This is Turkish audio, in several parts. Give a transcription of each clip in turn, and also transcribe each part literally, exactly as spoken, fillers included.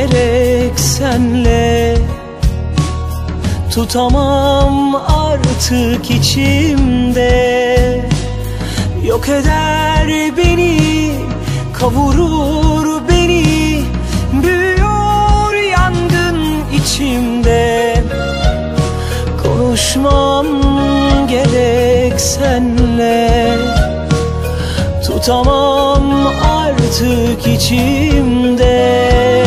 gerek senle. Tutamam artık içimde, yok eder beni, kavurur beni, büyüyor yangın içimde. Konuşmam gerek senle, tutamam artık içimde.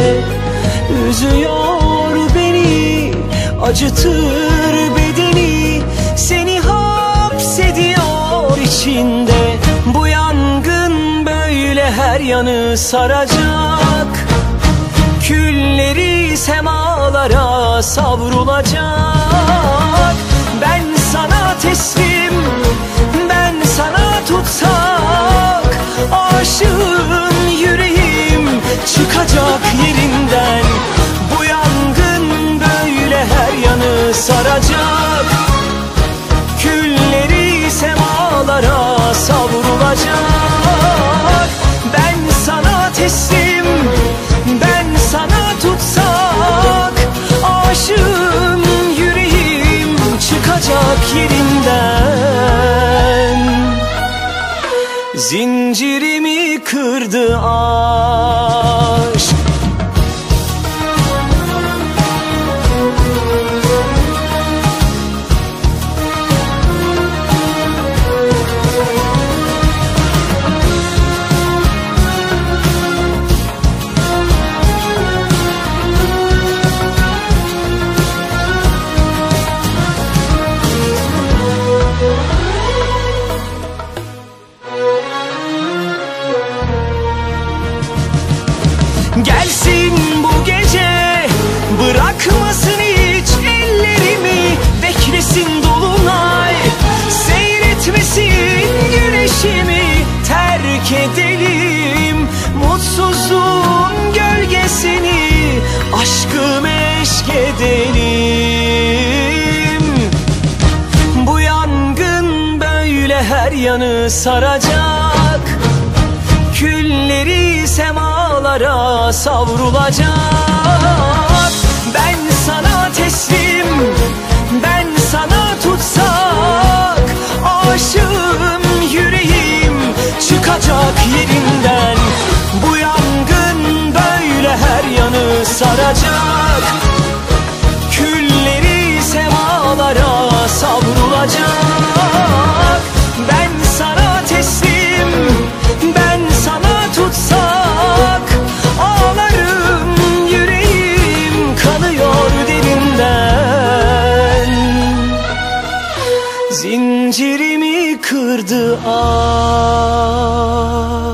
Üzüyor beni, acıtır bedeni, seni hapsediyor içinde. Bu yangın böyle her yanı saracak, külleri semalara savrulacak. Ben sana teslim, ben sana tutsak, aşığın yüreğim çıkacak yerinden. Bu yangın böyle her yanı saracak, külleri semalara savrulacak. Ben sana teslim, ben sana tutsak, aşığın yüreğim çıkacak yerinden. Zincirimi kırdı aşk. Gelsin bu gece, bırakmasın hiç ellerimi, beklesin dolunay, seyretmesin güneşimi. Terk edelim mutsuzluğun gölgesini, aşkı meşk edelim. Bu yangın böyle her yanı saracak, külleri semalara savrulacak. Ben sana teslim, ben sana tutsak, aşığın yüreğim çıkacak yerinden. Bu yangın böyle her yanı saracak, külleri semalara savrulacak. Ben sana teslim, ben sana tutsak, ağlarım yüreğim kanıyor derinden. Zincirimi kırdı aşk.